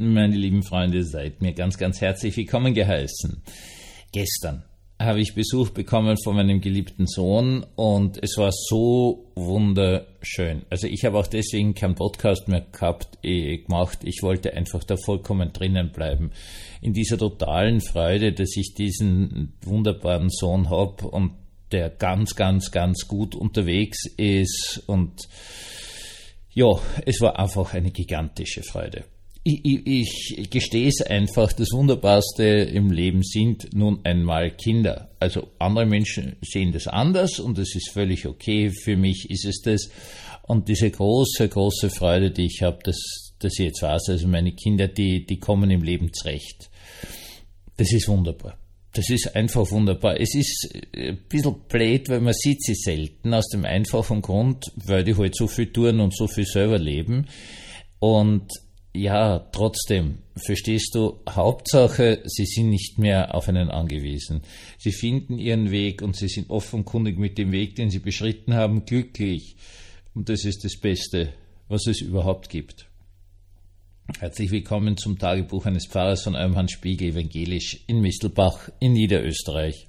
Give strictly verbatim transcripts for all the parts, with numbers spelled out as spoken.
Meine lieben Freunde, seid mir ganz, ganz herzlich willkommen geheißen. Gestern habe ich Besuch bekommen von meinem geliebten Sohn und es war so wunderschön. Also ich habe auch deswegen keinen Podcast mehr gehabt, eh, gemacht. Ich wollte einfach da vollkommen drinnen bleiben. In dieser totalen Freude, dass ich diesen wunderbaren Sohn habe und der ganz, ganz, ganz gut unterwegs ist. Und ja, es war einfach eine gigantische Freude. Ich, ich, ich gestehe es einfach, das Wunderbarste im Leben sind nun einmal Kinder. Also andere Menschen sehen das anders und das ist völlig okay. Für mich ist es das. Und diese große, große Freude, die ich habe, dass, dass ich jetzt weiß, also meine Kinder, die, die kommen im Leben zurecht. Das ist wunderbar. Das ist einfach wunderbar. Es ist ein bisschen blöd, weil man sieht sie selten, aus dem einfachen Grund, weil die halt so viel tun und so viel selber leben. Und ja, trotzdem, verstehst du, Hauptsache, sie sind nicht mehr auf einen angewiesen. Sie finden ihren Weg und sie sind offenkundig mit dem Weg, den sie beschritten haben, glücklich. Und das ist das Beste, was es überhaupt gibt. Herzlich willkommen zum Tagebuch eines Pfarrers von eurem Hans Spiegel, evangelisch in Mistelbach in Niederösterreich.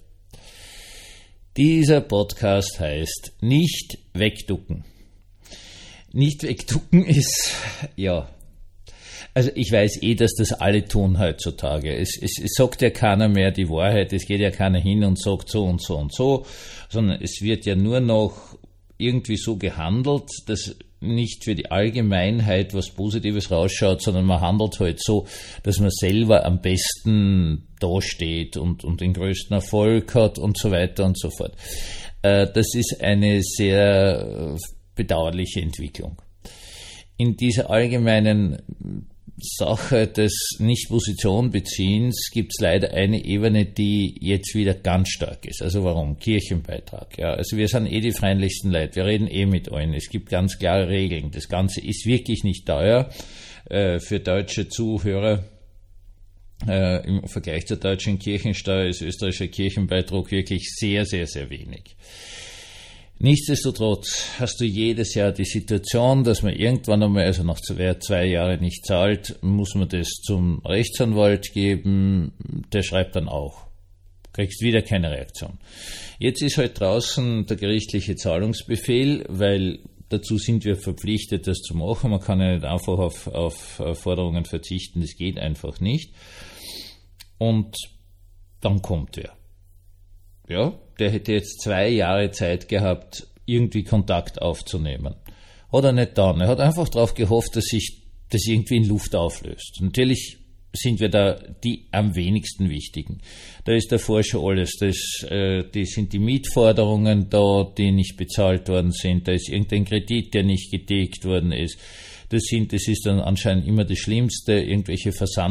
Dieser Podcast heißt Nicht wegducken. Nicht wegducken ist, ja, also ich weiß eh, dass das alle tun heutzutage. Es, es, es sagt ja keiner mehr die Wahrheit, es geht ja keiner hin und sagt so und so und so, sondern es wird ja nur noch irgendwie so gehandelt, dass nicht für die Allgemeinheit was Positives rausschaut, sondern man handelt halt so, dass man selber am besten dasteht und, und den größten Erfolg hat und so weiter und so fort. Äh, das ist eine sehr bedauerliche Entwicklung. In dieser allgemeinen Sache des Nicht-Position-Beziehens gibt es leider eine Ebene, die jetzt wieder ganz stark ist. Also warum? Kirchenbeitrag. Ja, also wir sind eh die freundlichsten Leute, wir reden eh mit allen. Es gibt ganz klare Regeln. Das Ganze ist wirklich nicht teuer äh, für deutsche Zuhörer. Äh, im Vergleich zur deutschen Kirchensteuer ist österreichischer Kirchenbeitrag wirklich sehr, sehr, sehr wenig. Nichtsdestotrotz hast du jedes Jahr die Situation, dass man irgendwann einmal, also nach zwei, zwei Jahren nicht zahlt, muss man das zum Rechtsanwalt geben, der schreibt dann auch. Kriegst wieder keine Reaktion. Jetzt ist halt draußen der gerichtliche Zahlungsbefehl, weil dazu sind wir verpflichtet, das zu machen. Man kann ja nicht einfach auf, auf Forderungen verzichten, das geht einfach nicht. Und dann kommt wer. Ja, der hätte jetzt zwei Jahre Zeit gehabt, irgendwie Kontakt aufzunehmen. Hat er nicht dann. Er hat einfach darauf gehofft, dass sich das irgendwie in Luft auflöst. Natürlich sind wir da die am wenigsten wichtigen. Da ist davor schon alles. Das, äh, die sind die Mietforderungen da, die nicht bezahlt worden sind. Da ist irgendein Kredit, der nicht getilgt worden ist. Das sind, das ist dann anscheinend immer das Schlimmste, irgendwelche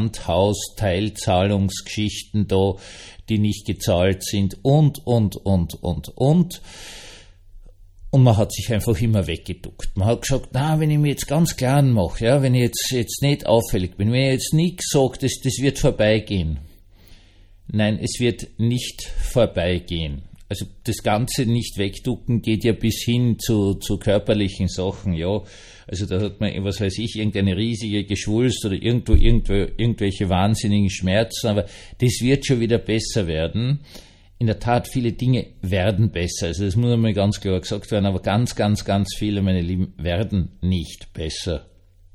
Versandhaus-Teilzahlungsgeschichten da, die nicht gezahlt sind und, und, und, und, und. Und man hat sich einfach immer weggeduckt. Man hat gesagt, na, wenn ich mir jetzt ganz klein mache, ja, wenn ich jetzt, jetzt nicht auffällig bin, wenn ich jetzt nichts sage, das, das wird vorbeigehen. Nein, es wird nicht vorbeigehen. Also das Ganze nicht wegducken geht ja bis hin zu, zu körperlichen Sachen, ja. Also da hat man, was weiß ich, irgendeine riesige Geschwulst oder irgendwo, irgendwo irgendwelche wahnsinnigen Schmerzen, aber das wird schon wieder besser werden. In der Tat, viele Dinge werden besser. Also das muss einmal ganz klar gesagt werden, aber ganz, ganz, ganz viele, meine Lieben, werden nicht besser.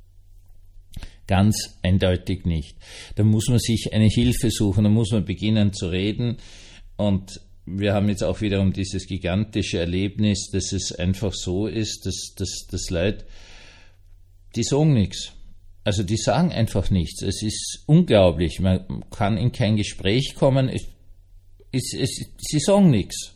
Ganz eindeutig nicht. Da muss man sich eine Hilfe suchen, da muss man beginnen zu reden und wir haben jetzt auch wiederum dieses gigantische Erlebnis, dass es einfach so ist, dass, dass, dass Leute, die sagen nichts. Also die sagen einfach nichts. Es ist unglaublich. Man kann in kein Gespräch kommen. Es, es, es, sie sagen nichts.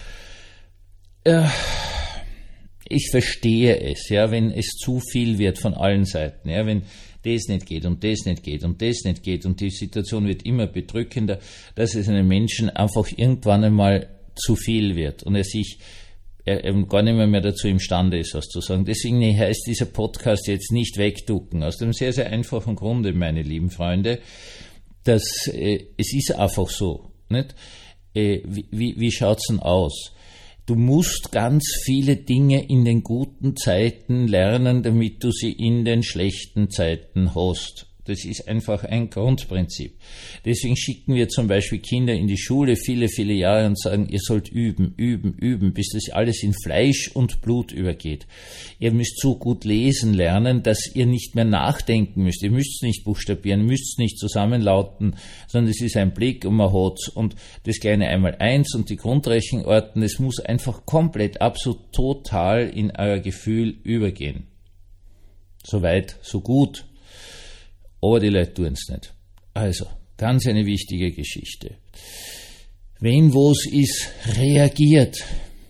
Ich verstehe es, ja, wenn es zu viel wird von allen Seiten, ja, wenn das nicht geht und das nicht geht und das nicht geht und die Situation wird immer bedrückender, dass es einem Menschen einfach irgendwann einmal zu viel wird und er sich er, er gar nicht mehr, mehr dazu imstande ist, was zu sagen. Deswegen heißt dieser Podcast jetzt nicht wegducken, aus dem sehr, sehr einfachen Grunde, meine lieben Freunde, dass äh, es ist einfach so, nicht? Äh, wie wie, wie schaut's denn aus? Du musst ganz viele Dinge in den guten Zeiten lernen, damit du sie in den schlechten Zeiten hast. Das ist einfach ein Grundprinzip. Deswegen schicken wir zum Beispiel Kinder in die Schule viele, viele Jahre und sagen, ihr sollt üben, üben, üben, bis das alles in Fleisch und Blut übergeht. Ihr müsst so gut lesen lernen, dass ihr nicht mehr nachdenken müsst. Ihr müsst nicht buchstabieren, müsst nicht zusammenlauten, sondern es ist ein Blick und man hat's. Und das kleine Einmaleins und die Grundrechenarten, das muss einfach komplett, absolut total in euer Gefühl übergehen. So weit, so gut. Aber die Leute tun es nicht. Also, ganz eine wichtige Geschichte. Wenn was ist, reagiert.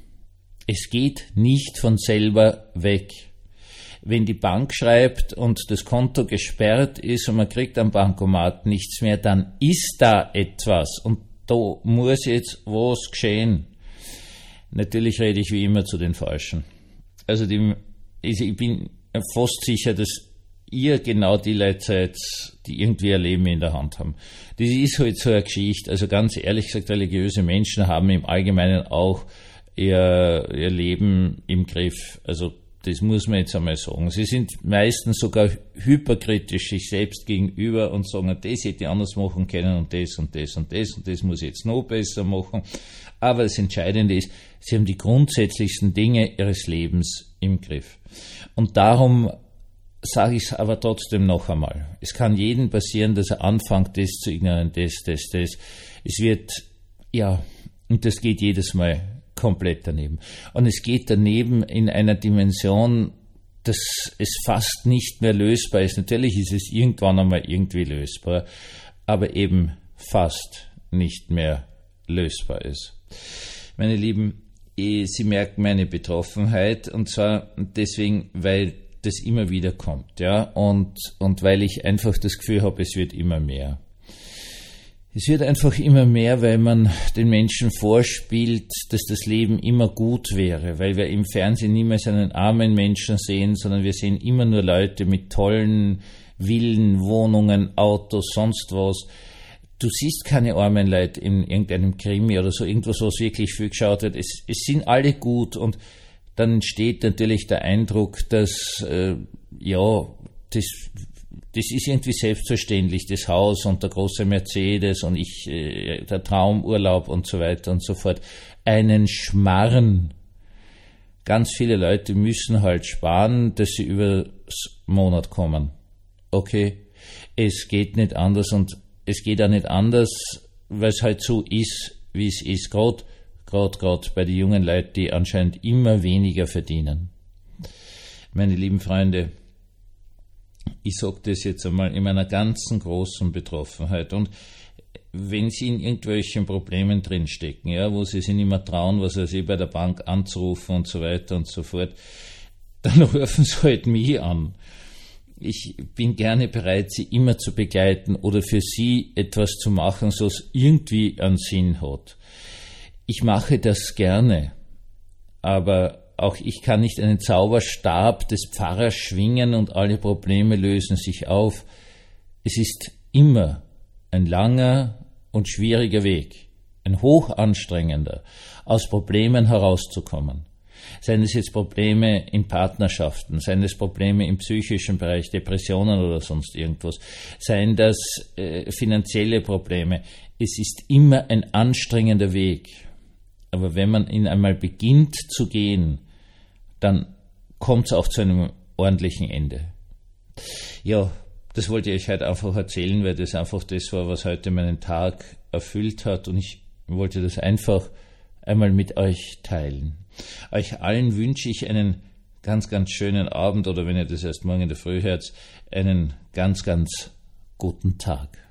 Es geht nicht von selber weg. Wenn die Bank schreibt und das Konto gesperrt ist und man kriegt am Bankomat nichts mehr, dann ist da etwas und da muss jetzt was geschehen. Natürlich rede ich wie immer zu den Falschen. Also die, ich bin fast sicher, dass ihr genau die Leute seid, die irgendwie ihr Leben in der Hand haben. Das ist halt so eine Geschichte. Also ganz ehrlich gesagt, religiöse Menschen haben im Allgemeinen auch ihr, ihr Leben im Griff. Also das muss man jetzt einmal sagen. Sie sind meistens sogar hyperkritisch sich selbst gegenüber und sagen, das hätte ich anders machen können und das und das und das und das muss ich jetzt noch besser machen. Aber das Entscheidende ist, sie haben die grundsätzlichsten Dinge ihres Lebens im Griff. Und darum sage ich es aber trotzdem noch einmal. Es kann jedem passieren, dass er anfängt, das zu ignorieren, das, das, das. Es wird, ja, und das geht jedes Mal komplett daneben. Und es geht daneben in einer Dimension, dass es fast nicht mehr lösbar ist. Natürlich ist es irgendwann einmal irgendwie lösbar, aber eben fast nicht mehr lösbar ist. Meine Lieben, Sie merken meine Betroffenheit, und zwar deswegen, weil das immer wieder kommt, ja, und, und weil ich einfach das Gefühl habe, es wird immer mehr. Es wird einfach immer mehr, weil man den Menschen vorspielt, dass das Leben immer gut wäre, weil wir im Fernsehen niemals einen armen Menschen sehen, sondern wir sehen immer nur Leute mit tollen Villen, Wohnungen, Autos, sonst was. Du siehst keine armen Leute in irgendeinem Krimi oder so, irgendwas, was wirklich viel geschaut wird. Es, es sind alle gut, und dann entsteht natürlich der Eindruck, dass, äh, ja, das, das ist irgendwie selbstverständlich, das Haus und der große Mercedes und ich, äh, der Traumurlaub und so weiter und so fort. Einen Schmarrn. Ganz viele Leute müssen halt sparen, dass sie übers Monat kommen. Okay? Es geht nicht anders, und es geht auch nicht anders, weil es halt so ist, wie es ist. Gerade Gerade, gerade bei den jungen Leuten, die anscheinend immer weniger verdienen. Meine lieben Freunde, ich sage das jetzt einmal in meiner ganzen großen Betroffenheit. Und wenn Sie in irgendwelchen Problemen drinstecken, ja, wo Sie sich nicht mehr trauen, was Sie bei der Bank anzurufen und so weiter und so fort, dann rufen Sie halt mich an. Ich bin gerne bereit, Sie immer zu begleiten oder für Sie etwas zu machen, so es irgendwie einen Sinn hat. Ich mache das gerne, aber auch ich kann nicht einen Zauberstab des Pfarrers schwingen und alle Probleme lösen sich auf. Es ist immer ein langer und schwieriger Weg, ein hochanstrengender, aus Problemen herauszukommen. Seien es jetzt Probleme in Partnerschaften, seien es Probleme im psychischen Bereich, Depressionen oder sonst irgendwas, seien das äh, finanzielle Probleme. Es ist immer ein anstrengender Weg. Aber wenn man ihn einmal beginnt zu gehen, dann kommt es auch zu einem ordentlichen Ende. Ja, das wollte ich euch heute einfach erzählen, weil das einfach das war, was heute meinen Tag erfüllt hat, und ich wollte das einfach einmal mit euch teilen. Euch allen wünsche ich einen ganz, ganz schönen Abend, oder wenn ihr das erst morgen in der Früh hört, einen ganz, ganz guten Tag.